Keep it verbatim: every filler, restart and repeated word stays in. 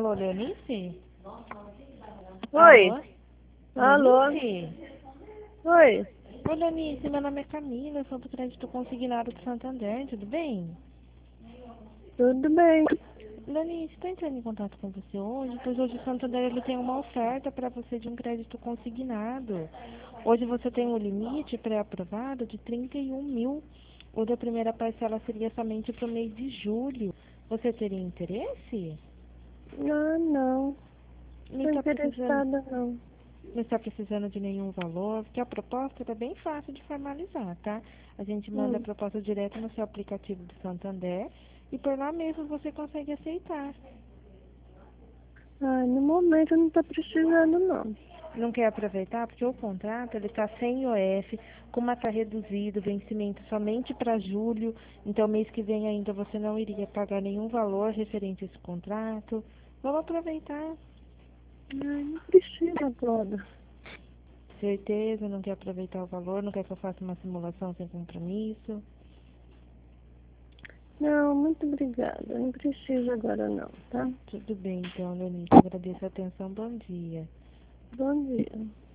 Alô, Leonice? Oi. Alô? Alô. Leonice? Oi. Oi, Leonice, meu nome é Camila, eu sou do crédito consignado do Santander, tudo bem? Tudo bem? Leonice, estou entrando em contato com você hoje, pois hoje o Santander ele tem uma oferta para você de um crédito consignado. Hoje você tem um limite pré-aprovado de trinta e um mil. O da primeira parcela seria somente para o mês de julho. Você teria interesse? Ah, não. Não Tô está precisando, interessada, não. não está precisando de nenhum valor, porque a proposta é bem fácil de formalizar, tá? A gente manda a Hum. proposta direto no seu aplicativo do Santander e por lá mesmo você consegue aceitar. Ah, no momento não tô precisando, não. Não quer aproveitar porque o contrato ele está sem I O F, com uma taxa reduzida, vencimento somente para julho, então mês que vem ainda você não iria pagar nenhum valor referente a esse contrato. Vamos aproveitar. Ai, não precisa agora. Certeza, não quer aproveitar o valor, não quer que eu faça uma simulação sem compromisso. Não, muito obrigada. Não precisa agora, não, tá? Tudo bem, então, Leonice. Agradeço a atenção. Bom dia. Bom dia.